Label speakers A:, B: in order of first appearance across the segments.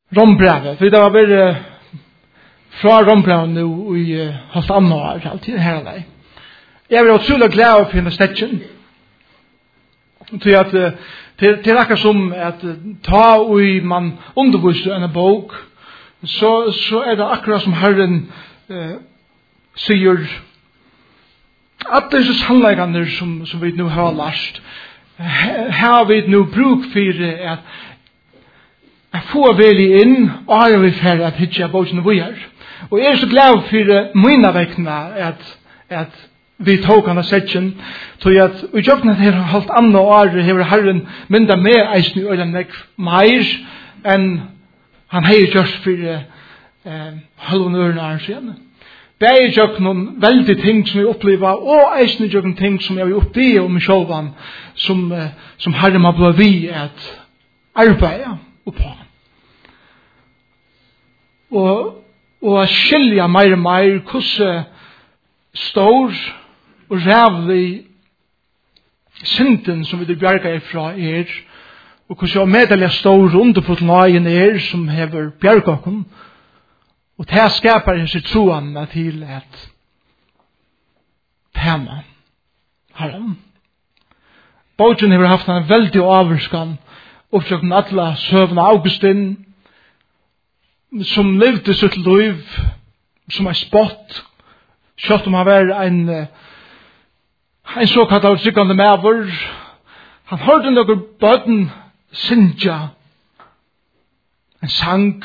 A: Rombrevet, for det var bare fra Rombrevet nu i halvt annet år, alltid her og der. Jeg var utrolig glad for henne stetjen. Til at det akkurat som at ta og man underviser en bok, så det akkurat som Herren sier at disse sannleggene som vi nu har lært, har vi nu bruk for at få veldig inn, og vi for at hitje boken vi er. Og jeg så glad for mine vekkene at vi tok han av setjen, så at vi gjør her halvt annet år, hever Herren mynda med eisen i øyne mer enn han har gjort for halvun ørene år siden. Det gjør noen veldig ting som vi opplever, og eisen gjør noen ting som jeg vil oppleve om sjåvan, som Herren har blivit vi at arbeide på. Og skilja mer og mer hvordan stor og rævlig synden som vi bjerga ifra og hvordan medelig stor underfull nøyen som hever bjerga okkom. Og det skapar hans troende til et tema Herren. Bogen hever haft en veldig avvurskan oppsøkken alle søvne Augustin, som levde sitt liv som en spott, selv om han var en såkalt tryggande maver. Han hørte noen bøten synja, en sang,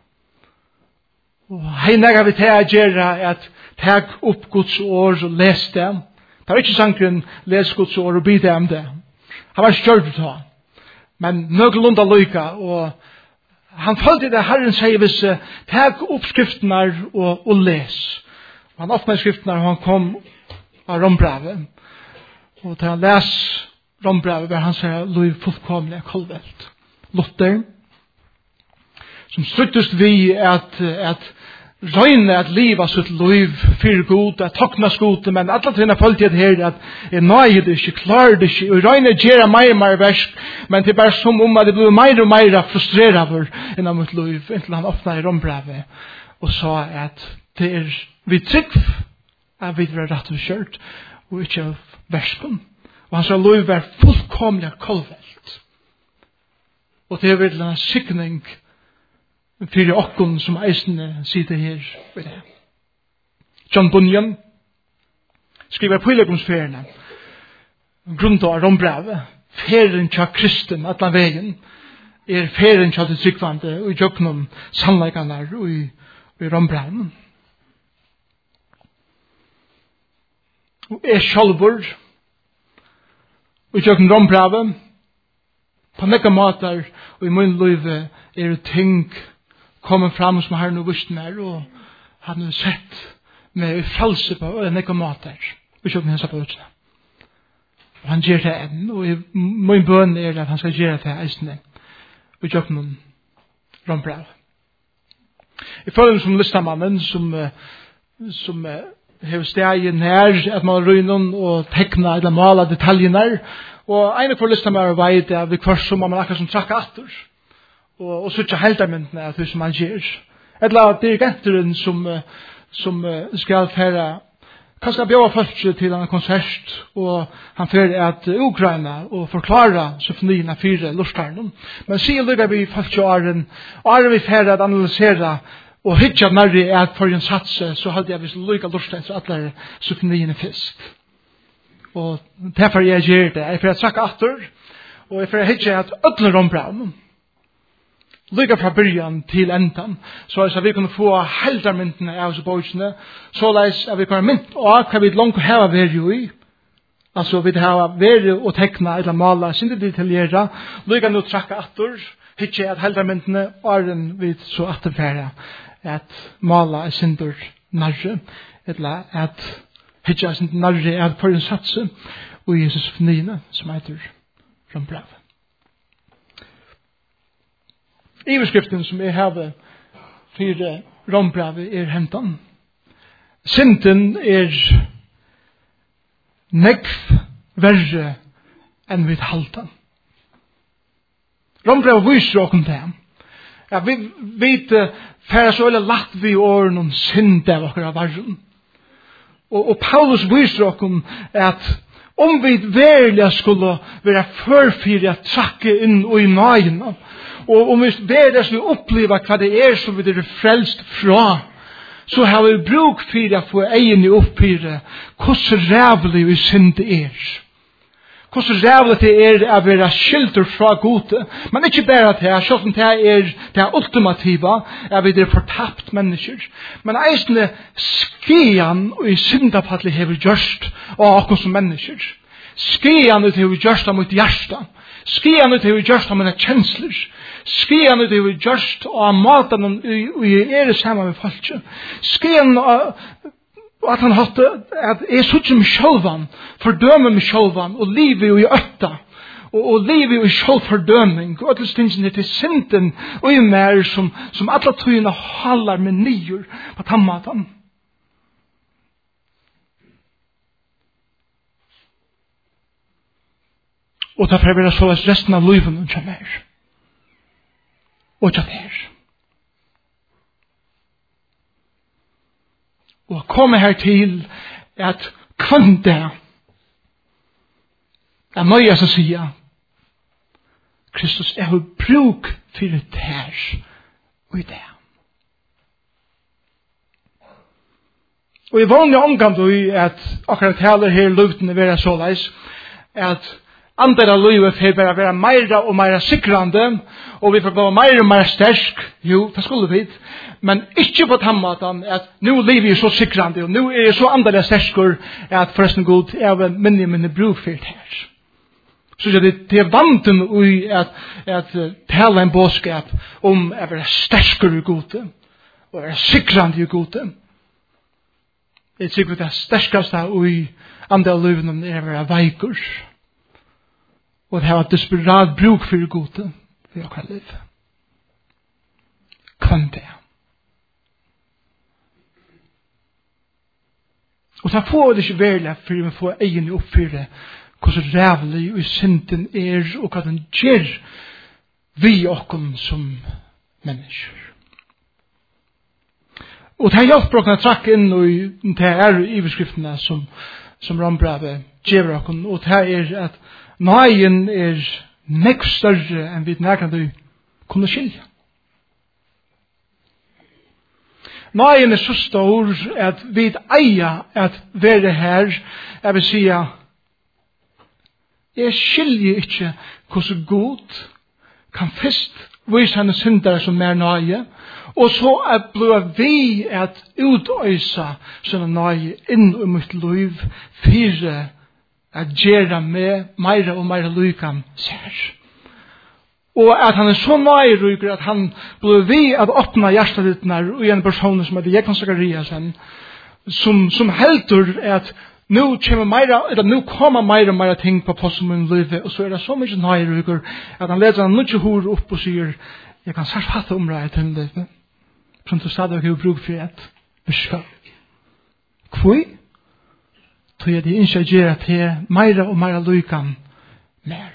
A: og han har vi til å gjøre at tag opp Guds ord og les det. Det var ikke sangren les Guds ord og bide om det. Han var stjørt til det. Men nøglunda lyka, og han følte det Herren sier hvis tag oppskriftene og les. Og han åpnet skriftene og han kom av Rombrevet. Og til han les Rombrevet var han sier Louis fullkomlig kolvelt. Luther, som struttest vi at røyne at livet sitt liv for god, at takna skode, men alle tina følte jeg her at jeg nøyer det ikke, klarer det ikke, og røyne gjør mer og mer versk, men det er bare som om at det blir mer og mer frustreret over innan mitt liv, inntil han åpnet i Rombrevet, og sa at det er vi trygg at vi er rett og kjørt, og ikke av versken. Og han sa liv er fullkomlig kolvelt. Og det er virkelig en sikning fyrir okkon som eisne sitter her ved det. John Bunyan skriver påleggsferien grunnt av Rombrevet. Ferien tja kristen, atlan vegen, ferien tja til tryggvande, og i jøknum sannleikane og i Rombrevet. Og sjálvur, og i jøknum Rombrevet, på nekka matar, og i mun liv ting kommer fram som har noe vist mer, og han har sett med frelse på nekka matar, og ikke hennes på utsina. Og han gjør det enn, og min bøn at han skal gjøre det eisne, og ikke noen Rombrev. Jeg føler som listamannen, som har steg nær at man røyner og tekner eller maler detaljer, og en for listamannen vet at vi kvart som man akkurat som trakk atter, og så ikke heldarmyndene av det som han gjør. Eller dirigenteren som skal fære, kanskje bjøve folk til en konsert, og han fære at Ukraina og forklare symfonien av 4 lortarnen. Men sier lykker vi folk til åren vi fære at analysere og hitja nærri at for en satse, så hadde jeg vist lykker lortarnen så alle symfonien fisk. Og derfor jeg gjør det. Jeg får trakke atter, og jeg får hitja at ødler Rombrevet. Lyga fra byrjan til endan, så at vi kunne få heldarmyndene av oss bøkene, så at vi kunne mynd og hva vi langt hava vært jo i. Altså vi hava vært og tekna eller mala, sindi detaljera, lyga nå trakka atter, hitje at heldarmyndene åren vi så atterfæra at mala sindur narre, eller at hitje sindur narre at for en satse, og Jesus fnine, som heter Rombrevet. Iverskriften som jeg har for Rombrevet hentan. Synden nekv verre enn vi halta. Rombrevet viser åkken det. Ja, vi vet færa så eller latt vi åren om synd av okkar av varren. Og Paulus viser okkom at om vi verilig skulle være førfyrir at trakke inn og i nøyene, og om vi verilig skulle oppleva hva det som vi er frelst fra, så har vi bruk for å få egnet oppfyrir hvordan rævlig vi synd hvordan rævlig det å være skilter fra gode. Men ikke bare det, selv om det det ultimativa, at vi fortapt mennesker. Men eisne skian og i syndafallet hever gjørst av oss som mennesker. Skian ut hever gjørst av mitt hjärsta. Skian ut hever gjørst av mine kjensler. Skian ut hever gjørst av maten og i sammen med folk. Skian at han hatt at jeg sutt som sjølvan, fordømer meg sjølvan, og livet i øtta, og livet i sjølfordøming, og alle stingene til synden, og i mer som alle tøyene halar med nyer på tammatan. Og derfor vil jeg så resten av livet og kjær mer. Og kjær mer. Og komme her til at kvante er nøye å si Kristus er jo bruk for det her og i det. Og i vanlig omgang at akkurat taler her luften være så leis at andre av livet får bare være mer og mer sikrande, og vi får være mer og mer sterk. Jo, det skulle vi. Men ikke på tammatan at nå livet er så sikrande, og nå er så andre sterskere at forresten god er minne bruk for det her. Så det er vanten i at tale en bådskap om å være sterskere i gode, og være sikrande i gode. Det er sikkert det sterskeste i andre av livet er å være veikur. Og det har et desperat bruk for gode i okra liv. Kan det. Og så får det ikke være for å få egen oppfyre hvordan rævlig og synden og hva den gjør vi okkom som mennesker. Og det har hjelper okkom å trakke inn i det i beskriftene som Rambrevet gjør okkom, og det at nøyen nekv større enn vi nærkant kunne skilja. Nøyen så stor at vi eier at være her, jeg vil si jeg skiljer ikke hvordan god kan først vise henne syndere som nøye, og så blir vi at utøysa sånne nøye inn i mitt liv for at gjøre med meira og meira lykan ser. Og at han så nøyryker at han blir vi at åpna hjertelittene i en person som heter Jekon Zakariasen, som heldur at nu kommer meira og meira ting på posten min livet, og så det så mye nøyryker at han leder han ikke hår opp og sier jeg kan særlig fatte området til livet, som du stadig har bruk for et beskjøp. Hvor? Så jeg ikke gjør til meira og meira lykan mer.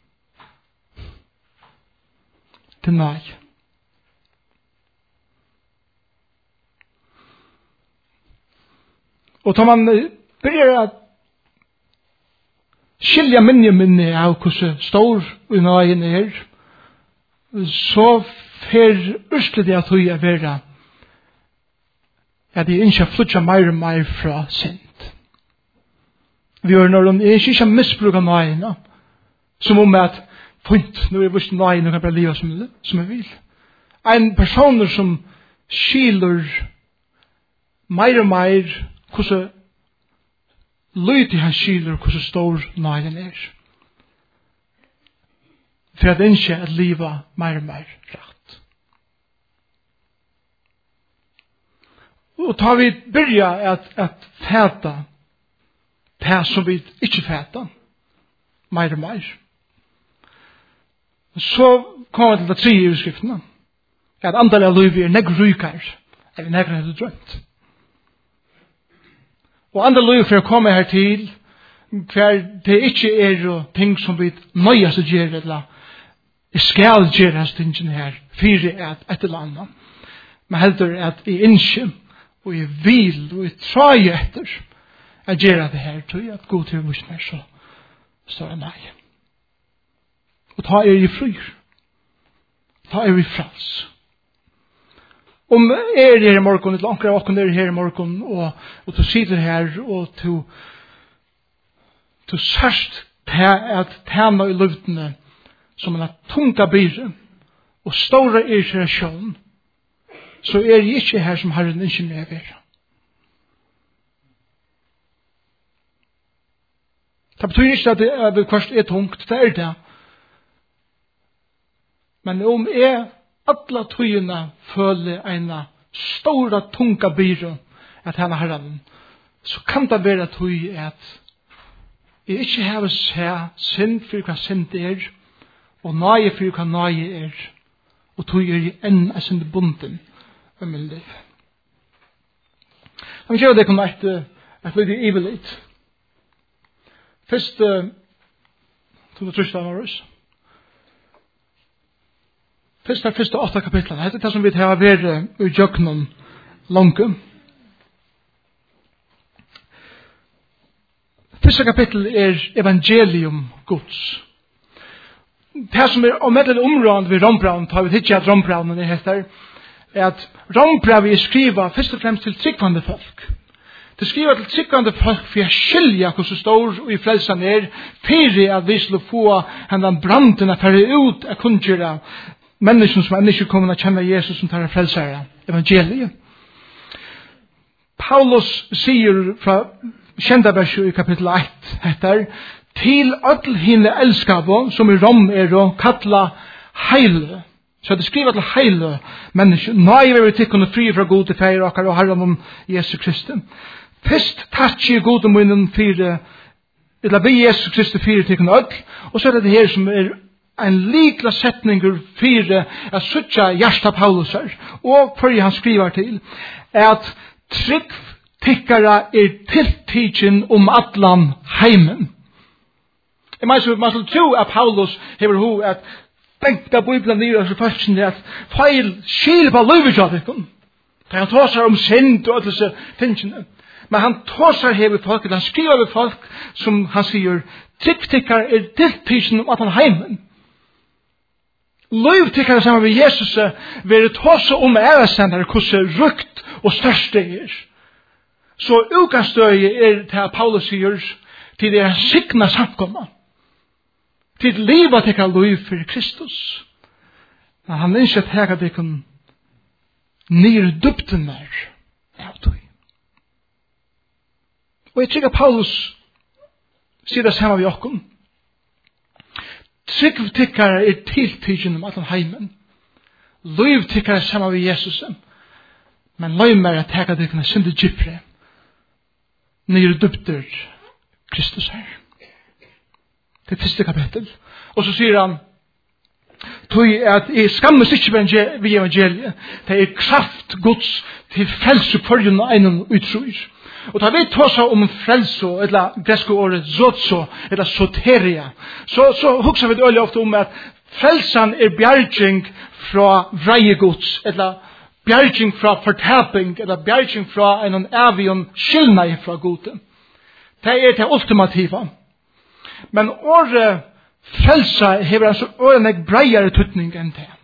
A: Til nøy. Og da man begynner at skilja minne av hvordan stor og nøyen så fer urslet jeg til å være at jeg ikke flytter meir og meir fra synd. Vi gjør når de ikke misbruker nøyene, som om at punkt, nå er vist nøyene og kan bare leve som jeg vil. En person som skiler meir og meir hvordan lydig han skiler hvordan stor nøyene for at ikke at livet meir og meir rett. Og tar vi byrja at fæta det som vi ikke fæta meir og meir. Så kommer vi til det tredje i skriftene. At andal av livet negg rykar eller negg hadde drømt. Og andal livet for å komme her til hver det ikke ting som vi nøyast å gjøre eller Jeg skal gjøre stingen her, fire at et eller annet. Men heldur at jeg innskjer, og jeg vil, og jeg træger etter, at gjøre det her, tror jeg at god til vurs mer, så står jeg nei. Og ta i fryr. Ta i frals. Om her i morgen, eller anker av åkken her i morgen, og du sitter her, og du sørst at tjene i luftene, som en tunga byre, og store irritasjon, så jeg ikke her som Herren ikke med være. Det betyr ikke at det først tungt, det det. Men om jeg alla tøyene føler en stora tunga byre at henne Herren, så kan det være tøy at jeg ikke har sett synd for hva synd og nøye for hva nøye og tøy enn er synd bunden av min liv. Jeg vil det kunne et lite ivelit. Først, tog det trustet av oss. Første 8 kapitlene. Dette er det som vi har vært i jøkkenen langt. Første kapittel evangelium Guds. Det som omedelig områdende ved rombraven, tar vi ikke at rombraven heter, at rombraven skriver først og fremst til tryggvande folk. Det skriver til tryggvande folk for å skilja hvordan stor og i frelsen for at vi skulle få henne branden å fære ut av kunngjøra mennesken som ikke kommer til å kjenne Jesus som tar frelsere, evangeliet. Paulus sier fra kjendaverset i kapittel 1 heter, til alle hine elskabo som i Rom og kattla heile. Så det skriver til heile mennesker. Nei, vi vil tikkene fri fra god til feir og herren om Jesus Kristus. Først takkje god om munnen fire, eller be Jesus Kristus fire tikkene ødel, og så det her som en likla setninger fire at suttja hjärsta Paulusar, og for han skriver til, at trygg tikkara tiltidjen om atlan heimen. Man skulle tro at Paulus hever ho at benka Bibelen nere og så først at feil skil på livet av dekken. Han tåsar om synd og disse tingene. Men han tåsar hever folk, han skriver ved folk som han sier, tryggtikkar tiltidjen om atlan heimen. Løyvtikkar sammen med Jesus vil tåsa om æresendere hvordan rukt og størst det Så utgangstøye til Paulus sier til det signa samkomma. Til livet til løyv for Kristus. Men han ønsker at hega det kan nyr dupten av tøy. Og jeg tror at Paulus sier det samme ved okken. Tryggtikkare tiltidjen om atlan heimen. Løyvtikkare saman ved Jesus. Men løymer at hega det kan synde gypre. Nyr dupter Kristus her. Det første kapittel. Og så sier han, tog at jeg skammes ikke ved evangeliet. Det kraft Guds til frelse kvarjen og egnen utrur. Og da vi tåsa om frelso, eller greske året zotso, eller soteria, så hugsa vi det øyelig ofte om at frelsan bjerging fra vreiegods, eller bjerging fra fortaping, eller bjerging fra en avion skilnei fra gode. Det det ultimativa. Men året frelsa hever altså året breiare tutning enn det.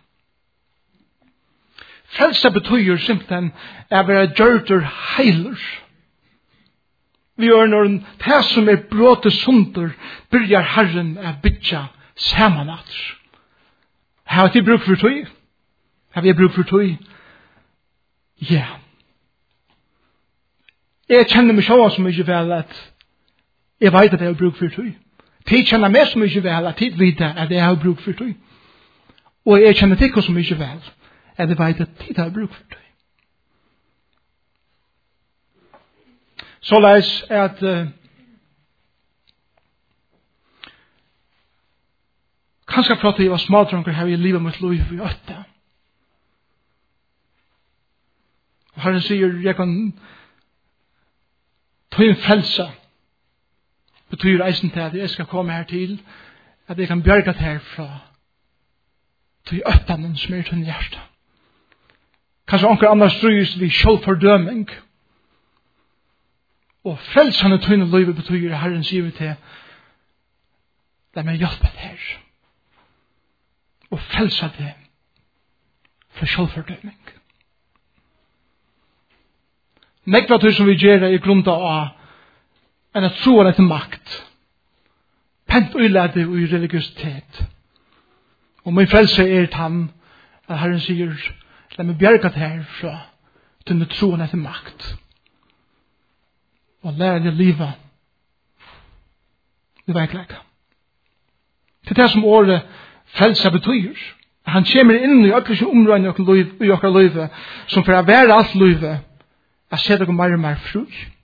A: Frelsa betyr simpelthen å være gjørter heiler. Vi gjør når det som bråte sunder, byrjar Herren å bytja samanat. Har vi bruk for tøy? Har vi bruk for tøy? Ja. Jeg kjenner meg så mye vel at jeg vet at jeg har bruk for tøy. Tid kjenner meg så mye vel at tid vet at jeg har bruk for tøy. Og jeg kjenner til så mye vel at jeg vet at tid har bruk for tøy. Så leis at kanskje for at jeg var smadronker her i livet mitt liv i 8. Og Herren sier, jeg kan ta en frelse. Betyr eisen til at jeg skal komme her til, at jeg kan bjerge det her fra til öttanen som er til hjärsta. Kanskje onker annars strøys vi sjølfordøming. Og frelsande tøyne løyve betyr Herren sier til la meg hjelpe det her. Og frelsa det fra sjølfordøming. Nekva tøy som vi gjør i grunn av enn at troen etter makt. Pent uilade og i religiøsitet. Og min frelse er han at Herren sier la meg bjerga det her fra denne troen etter makt. Og lære det livet i veikleika. Det er det som året frelsa betyr. Han kommer inn i øklige områdene i okkar livet som for å være alt livet er sett dere mer og mer fru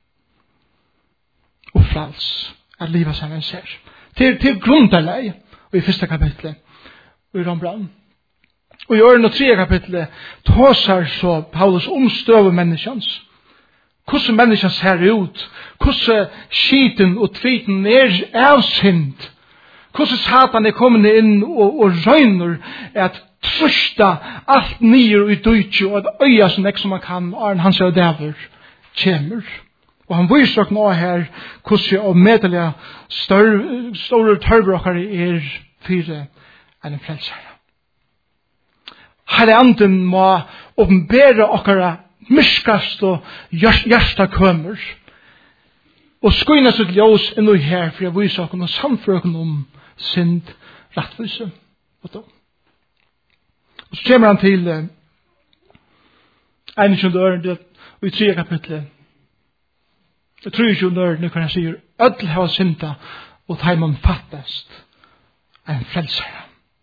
A: og frals at livet som han ser. Til grunnleie og i første kapitlet og i Rambran. Og i årene 3 kapitlet tåsar så Paulus omstøver menneskens. Hvordan menneskene ser ut. Hvordan skiten og tviten er avsynd. Hvordan Satan er kommet inn og røyner at trusta alt nyer i døytje og at øya som ikke som man kan og han ser dæver kommer. Og han viser dere nå her hvordan og medelig store tørrbrokkere er fire enn frelsere. Herre anden må åpenbære okkara myskast og hjärsta kømmer og skøyna sitt ljós inn og her for jeg viser okkara og samfør okkara om synd, rettvise og dom. Og så kommer han til 21. øren og i 3. kapitlet i 23. øren når han sier ødel hava synda og teiman fattast en frelsere.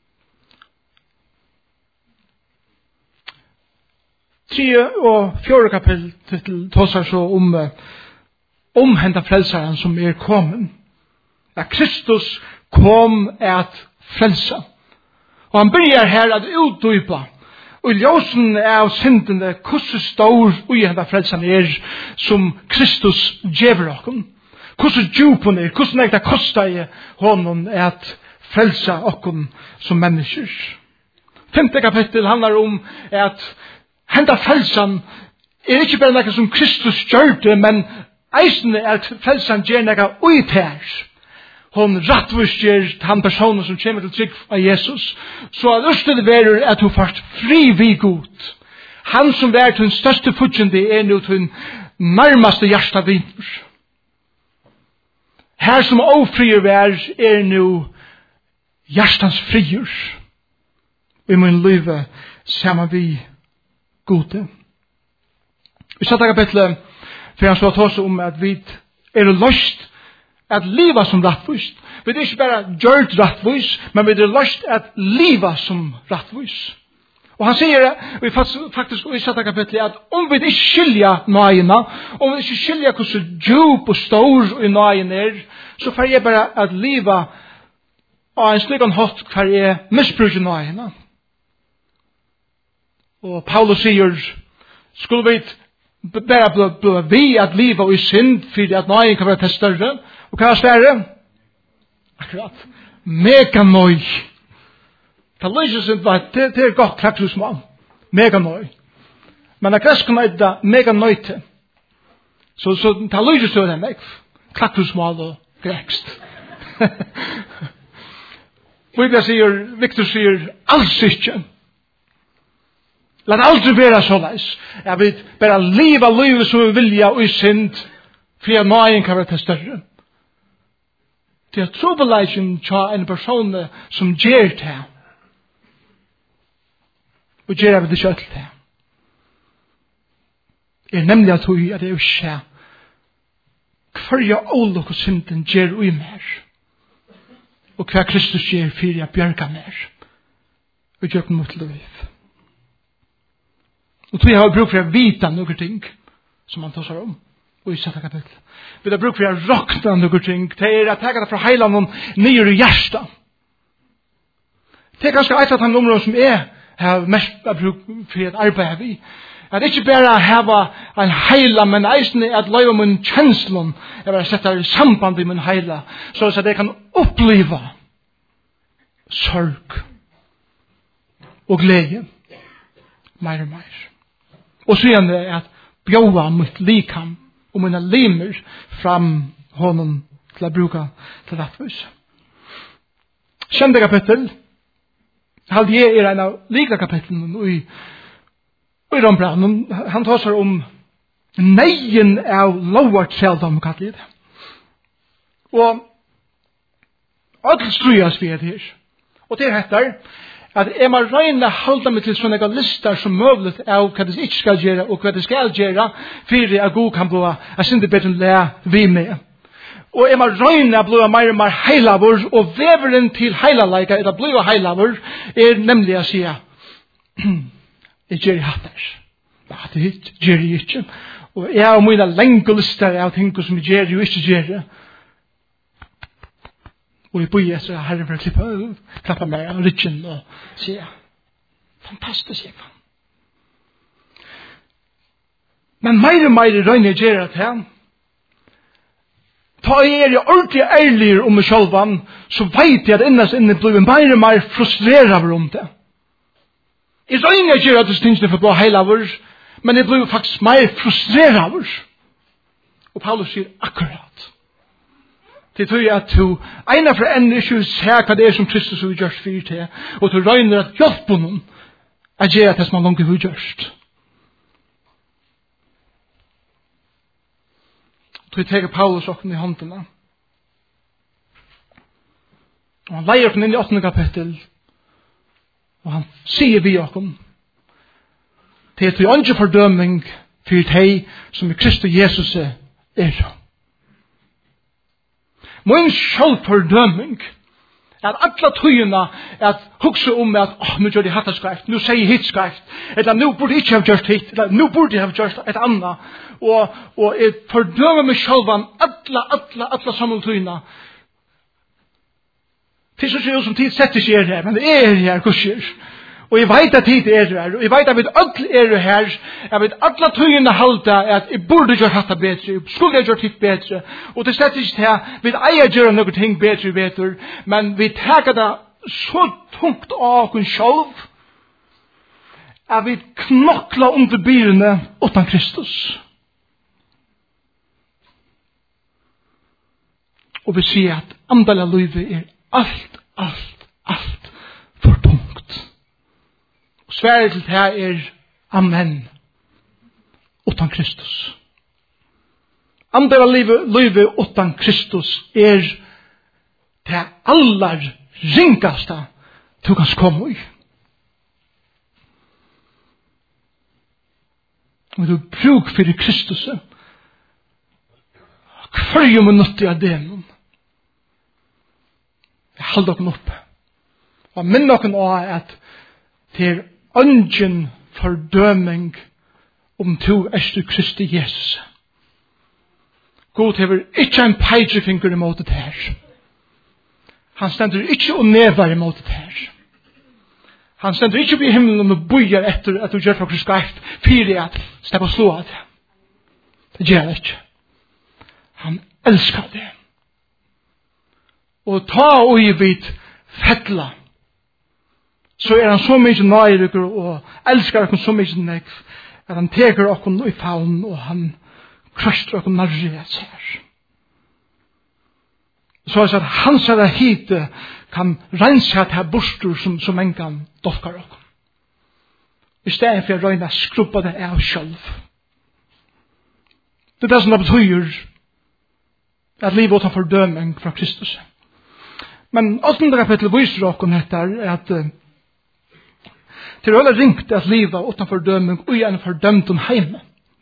A: 3. og 4. kapittel tåsar så om henta frelsaren som er kommet. At Kristus kom at frelsa. Og han begynner her at utdypa og i ljósen av syndene hvordan stor ujenta frelsan er som Kristus gjever okkom. Hvordan djupen er, hvordan det kostar i honom at frelsa okkom som mennesker. 5. kapittel handlar om at henta frelsan er ikke bare noe som Kristus gjør det, men eisende er at frelsan gjør noe uitær. Hon rattvistjer han personen som kommer til trygg av Jesus. Så at ørstet verer at hun først fri vid god. Han som er til den største futsjende er nå til den nærmeste hjärsta vinter. Her som ofrier vær er nå hjärstans frier. I min liv sammen vi gode. Vi satt kapitlet for han så ta oss om at vi er løst at liva som rattvist. Vi er ikke bare gjørt rattvist, men vi er løst at liva som rattvist. Og han sier, vi faktisk i satt kapitlet, at om vi ikke skilja nøyene, om vi ikke skilja hvordan djup og stor i nøyene er, så får jeg bare at liva av en slik hatt hver jeg misbruker nøyene. Og Paulus sier, skulle vi bare bli vi at liva i synd, fordi at nøyene kan være til større, og hva er større? Akkurat. Mega nøy. Det lyser seg det er godt klaktusmål. Mega nøy. Men det gresken er det mega nøyte. Så det lyser seg det meg. Klaktusmål og grekst. Victor sier, alls ikke. La det aldri være så leis. Jeg vil bare liva livet som vi vilja og i synd, for at nøyen kan være til større. Det er trobeleisen til en person som gjør det. Og gjør det ikke alt det. Er nemlig at det er jo ikke hver jeg ålok og synden gjør ui mer. Og hva Kristus gjør for jeg bjørker mer. Og gjør det mot liv. Og tror jeg har bruk for å vite noen ting som han tar seg om. Og i sette kapittel. Vi har bruk for å råkne noen ting. Det er at jeg kan fra heila noen nye i hjertet. Det er ganske et av de områdene som jeg har mest bruk for å arbeide vi. At ikke bare hava en heila, men eisen at løyva min kjenslen, jeg vil sette i samband i min heila, så at jeg kan oppleva sorg og glede. Mer og mer. Og så igjen det at bjøva mitt likam og mine limer fram honom til å bruke til rettvis. Kjente kapittel. Halde jeg en av likla kapitlene i Rombranen. Han tar seg om neien av lovartseldom, kallet det. Og alt strujas vi her. Og det heter at jeg må regne halda meg til sånne lister som mulig av hva det ikke skal gjøre og hva det skal gjøre for at god kan bli jeg synes det bedre enn det vi med. Og jeg må regne å bli mer og mer heilavur og veveren til heilaleika er å bli heilavur nemlig å si jeg gjør jeg hatt der. Det gjør jeg ikke. Og jeg har mine lenge lister av ting som jeg gjør og ikke gjør. Og jeg bor etter at Herren for å klappe meg av ryggen og si fantastisk jeg kan. Men mer og mer røyner jeg gjør at her ta jeg ordentlig ærlig om meg selv så vet jeg at innast inne blir mer og mer frustreret om det. Jeg røyner jeg gjør at det stingene for å bli heilavur men jeg blir faktisk mer frustreret. Og Paulus sier akkurat. Det tror jeg at du ena for enn ikke ser hva det som Kristus har gjort for til, og du røyner at hjelpe noen at gjøre det som han langt har gjort. Du tar Paulus okken i håndene. Og han leier okken inn i 8. kapittel, og han sier vi okken, det er til ikke fordøming for deg som i Kristus Jesus er. Min självfördömning att alla tøyna att huxa om att nu gör det hatta skrift, nu säger hit skrift, eller nu borde inte ha gjort hit, eller nu borde ha gjort ett annat. Och ett fördöma mig självan alla sammantøyna. Det är så som tid sätter sig här, men det är här kurser. Og jeg vet at tid er her, og jeg vet at vi alle er her, jeg vet at alle tøyene halda at jeg burde gjøre hatt bedre, jeg skulle gjøre hitt bedre, og det slett ikke til vi eier gjøre noen ting bedre, men vi tager det så tungt av oss selv, at vi knokler under byrene utan Kristus. Og vi sier at andal av livet er alt for tungt. Sverige til det er amen utan Kristus. Andal av livet utan Kristus er det allar ringaste du kan komme i. Og du bruk for Kristus hver minutt av det jeg halder dere oppe og minn dere av at det er ungen fordøming om to du Kristi Jesus. God hever ikke en peitrefinger imot det her. Han stender ikke og nevar imot det her. Han stender ikke opp i himmelen og bøyer etter at du gjør for skarpt fyrir at stepp og slå av det. Det gjør det ikke. Han elskar det. Og ta og i vidt fettla så er han så mye nøyrykker og elskar oss så mye nekv at han teker oss i favn og han krøster oss nærre seg. Så at hans er hite kan rense at her bostur som en kan dolkar oss. I stedet for å røyne skruppa det av selv. Det er det som det betyr at livet åtta fordøming fra Kristus. Men 8. kapittel viser oss at til å ha ringt at livet utan fordøming og i en fordømt heime.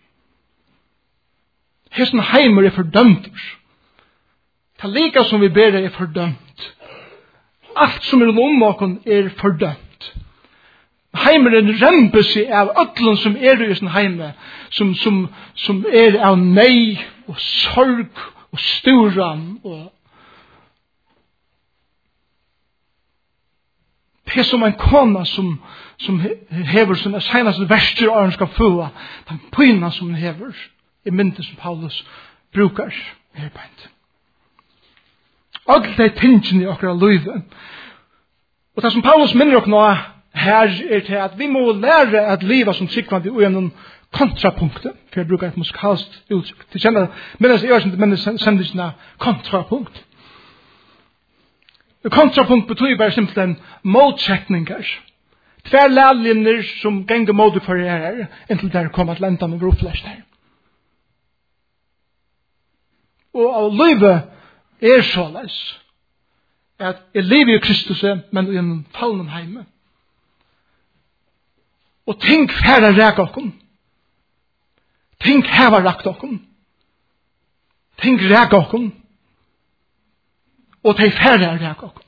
A: Hesten heimer er fordømt. Det er lika som vi ber er fordømt. Alt som er om oss er fordømt. Heimer er en rembelse av ødlen som er i sin heime, som er av nei og sorg og sturan og det er som en kona som hever sine senaste verster og han skal få den pyna som han hever i myndet som Paulus brukar her på en. Alt de tingene i okra livet. Og det som Paulus minner oss nå her til at vi må lære at liva som tryggvandi og gjennom kontrapunktet, for jeg bruker et musikalsk uttrykk. Til kjenner, mens jeg gjør men sendisene kontrapunkt. Kontrapunkt betyr bare simpelthen motsetninger. Tver lærlinjer som ganger mot for her, inntil der kommer til enda med broflest her. Og av livet såleis at jeg lever i Kristus, men i en fallen heime. Og ting færre ræk okkom. Ting heva rakt okkom. Ting ræk okkom. Og de færre ræk okkom.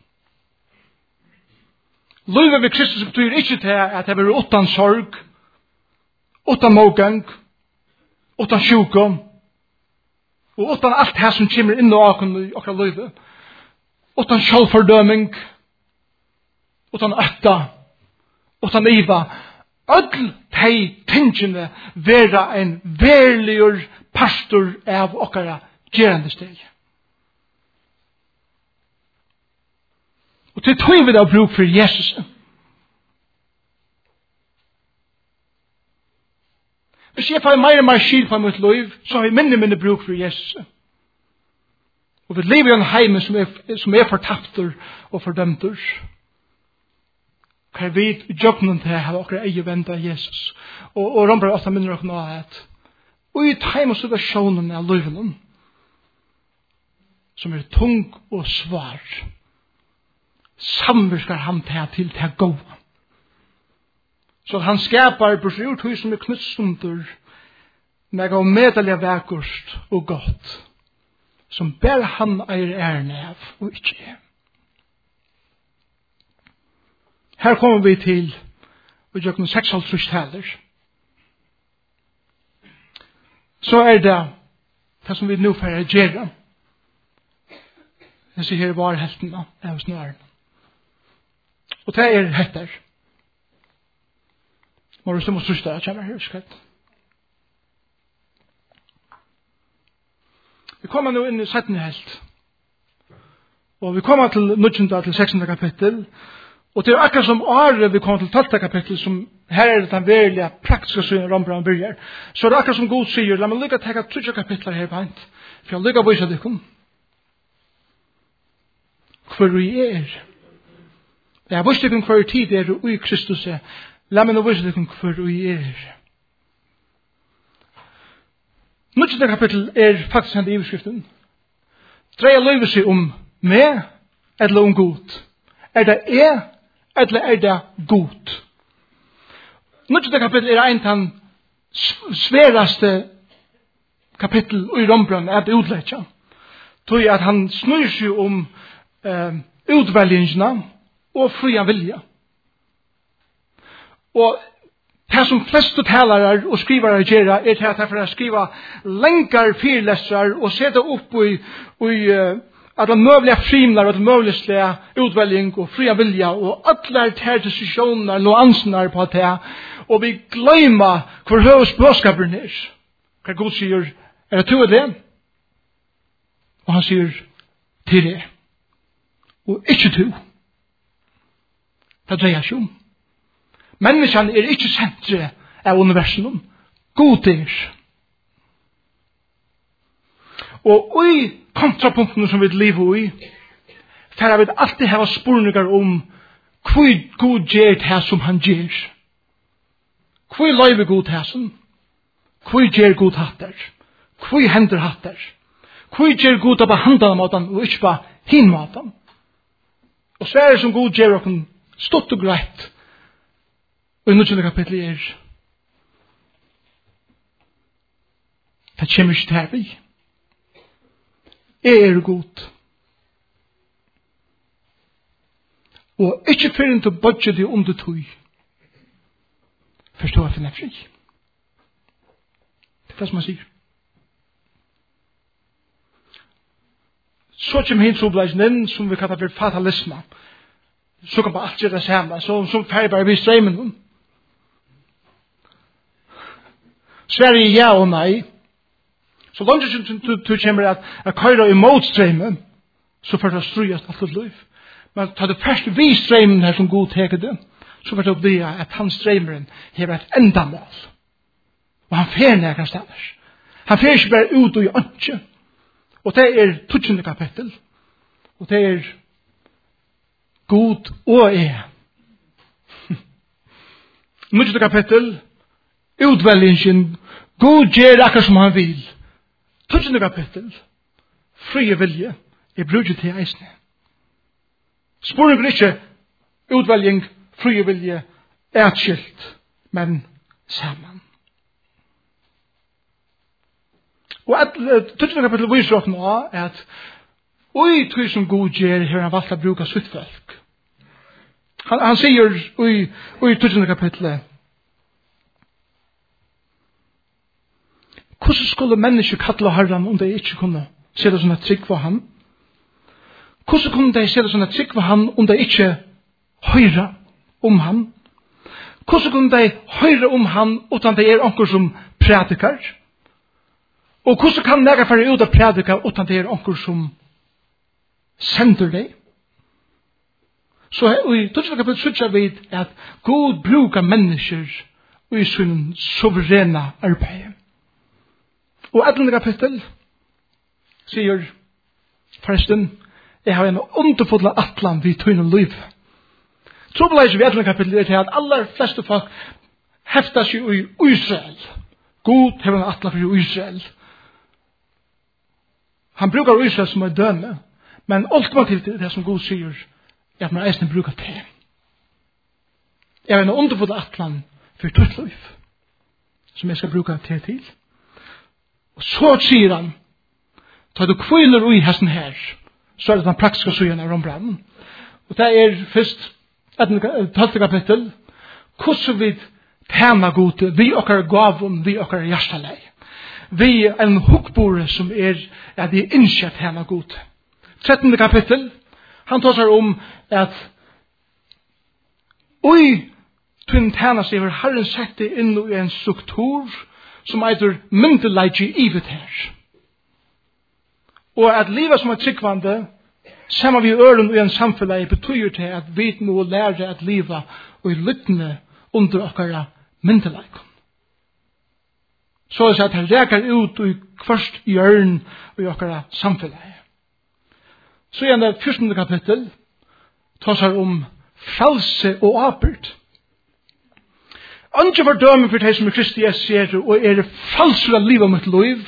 A: Livet ved Kristus betyr ikke til at det blir utan sorg, utan mågang, utan sjukdom, og utan alt det som kommer inn og akkurat i okra livet, utan sjálvfordøming, utan ötta, utan iva, öll tei tingene vera en verligur pastor av okkara gerande steg. Og til tog vi da bruk for Jesus. Hvis jeg får mer og mer skil på mitt liv, så har vi minne bruk for Jesus. Og vi lever i en heime som er fortapter og fordømter. Hva vi jobben til å ha akkurat egen venn av Jesus. Og ramper ofte minner dere nå at og i heim og situasjonen av livet som er tung og svar samvirker han til gå. Så han skapar bror hus som er knutstundur med å medalja verkost og godt som ber han ærne av og ikke er. Her kommer vi til og gjør noen 6,5 taler. Så er det som vi nå får gjøre. Jeg sier her var heltene av snøren. Og det er hetter. Må du stå mot sørste, jeg kommer her, skrevet. Vi kommer nå inn i 17. helt. Og vi kommer til 19. til 16. kapittel. Og det er akkurat som året vi kommer til 12. kapittel, som her er det den verilige praktiske synen Rambran byrjar. Så det er akkurat som God sier, la meg lykke til å ta 3 kapitler her på hent. For jeg lykke å vise dere. Hvor vi er. Jeg har vist dere hver tid er og i Kristus er. La meg nå vise dere hvor vi er. 19. kapittel er faktisk hendt i overskriften. Dreier løyver seg om meg eller om god. Er det eller er det god? 19. kapittel er en av den sveraste kapittel i Rambran er det utletja. Tog at han snur seg om utvelgingene og fria vilja. Og det som fleste talere og skrivere gjør er til at jeg får skrive lenger fyrlesser og sette opp i at det møvelige frimler og det møvelige utvelging og fria vilja og alle ter diskusjoner og ansvar på det og vi glemmer hvor høyest budskapen er. Hva God sier, er det to av det? Og han sier til det. Og ikke to. Det dreier seg om. Menneskene er ikke sentret av universen. God er. Og i kontrapunktene som vi lever i, for vi alltid ha spurningar om hvor God gjør det som han gjør. Hvor lever God det som? Hvor gjør God hatter? Hvor hender hatter? Hvor gjør God det på handene og ikke på hinmåten? Og så er det som God gjør oss stått og greit. Og i 19. kapittel er det kommer ikke til vi. Jeg er god. Og ikke fyrir til budget i under tog. Forstår jeg for nefri. Det er det som han sier. Så kommer hins obleisen inn, som vi kallar for fatalisme. Så kan man alt gjøre det samme. Så ferdig bare vi streimen. Sverige ja og nei. Så langt som du kommer at køyre imot streimen, så får det strøyast alt et liv. Men ta det første vi streimen her som god teker det, så var det opp det at hans drømmeren har et endamål. Og han fer nærkast steders. Han fer ikke bare ut og i ønske. Og det er 20. kapittel. Og det er God og jeg. 9. kapittel. Utvelgingen. God gjør akkurat som han vil. 20. kapittel. Frie vilje. Jeg bruker til eisene. Spørsmålet er ikke utvelging, frie vilje, atskilt, men sammen. Og 20. kapittel viser oss nå at oi, tog som god gjør, har han valgt å bruke sitt folk. Han sier i 20. kapittelet, hvordan skulle mennesker kalle Herren om de ikke kunne se det som et trygg for han? Hvordan kunne de se det som et trygg for han om de ikke høyre om han? Hvordan kunne de høyre om han utan det er onker som prædikar? Og hvordan kan nega fara ut av prædikar utan det er onker som sender deg? Så i 20. kapittel sutja vi at God brukar mennesker i sin suverena arbeid. Og 11. kapittel sier forresten, jeg har en underfull atlan vid tøyne liv. Trobeleis i 11. kapittel er til at aller fleste folk hefter seg i Israel. God har en atlan for Israel. Han brukar Israel som et døme, men ultimativt er det som God sier, er at man eisen brukar det. Jeg har en underfull atlan for tøyne liv, som jeg skal bruka det til. Og så sier han, tar du kviler i hesten her, så er det den praktiske søgen av rombrannen. Og det er først 12. kapittel, hvordan vi tjener gode, vi okkar gavun, vi okkar hjertelei. Vi er en hukkbore som er at vi innskjer tjener gode. 13. kapittel, han tar seg om at oi, tøyen tjener seg, har Herren sett det inn i en struktur som eitur myndeleidje ivet her. Og at livet som er tryggvande, sammen vi øren i en samfunn, betyr til at vi må lære at livet og i lyttene under okkara myndeleidje. Så er det at han reker ut i hverst hjørn i okkara samfunn. Så er det 14. kapittel, tar seg om frelse og apert. Anke fordømme for de som er Kristi Jesus og er falsere av livet mitt liv.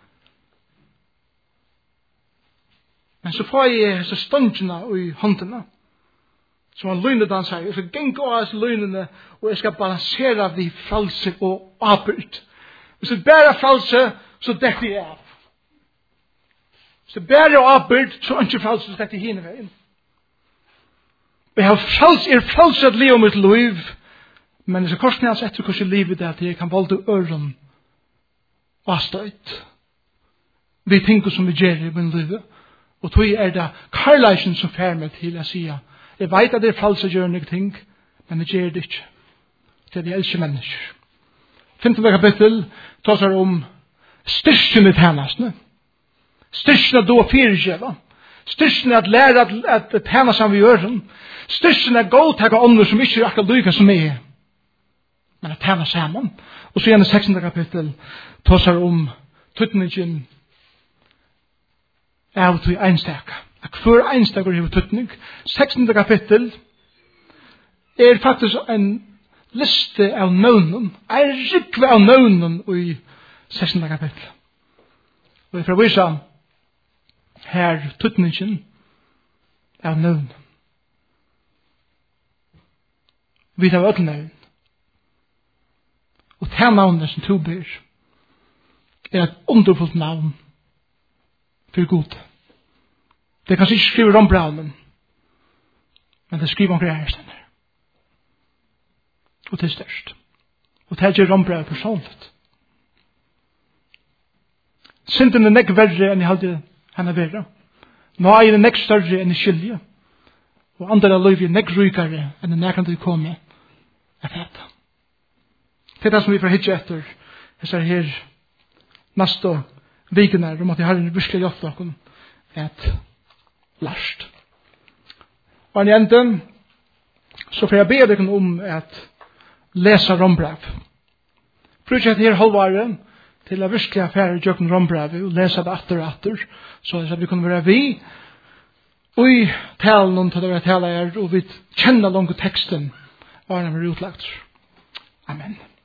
A: Men så får jeg disse ståndene i håndene, som han løgnet han sier. Jeg skal genge av disse løgnene, og jeg skal balansere av de false og apert. Hvis det bare er false, så dekker jeg av. Hvis det bare er apert, så er ikke false, så dekker jeg henne veien. Jeg er false av livet mitt liv, men det er korsen hans etter hvordan livet er til jeg kan valde øren avstøyt. Vi tenker som vi gjør i min livet. Og tog er det karlæsen som fer meg til å si jeg vet at det er falsk å gjøre noen ting, men jeg gjør det ikke. Det er de elsker mennesker. 15. kapittel tar seg om styrken i tjenestene. Styrken at du er fyrirgjeva. Styrken at lære at tjenestene vi gjør. Styrken at gå til andre som ikke er akkurat lykke som jeg er. Men at tjene sammen. Og så igjen i 16. kapittel tar seg om tøtningen av til einstak. At hver einstak er tøtning. 16. kapittel er faktisk en liste av nøvnen. En rikve av nøvnen i 16. kapittel. Og for å vise her tøtningen av nøvnen. Vi tar ødel nøvnen. Og det navnet som du ber er et underfullt navn for Gud. Det kan ikke skrive om braunen, men det skriver om greier. Og det er størst. Og det gjør om braunen personligt. Synden er nekk verre enn jeg hadde henne verre. Nå er det nekk større enn jeg skilje. Og andre av livet er nekk rykere enn det nærkant vi kommer er feta. Det er det som vi får hitje etter disse her neste vikene om at jeg har en virkelig hjelp til et last. Og i enden Så får jeg be deg om at lesa rombrev. Bruk at her halvåret til å virkelig affære jøkken rombrev og lesa det atter og atter, så at vi kan være vi og i talen om til det vi taler og vi kjenner langt teksten var den vi utlagt. Amen.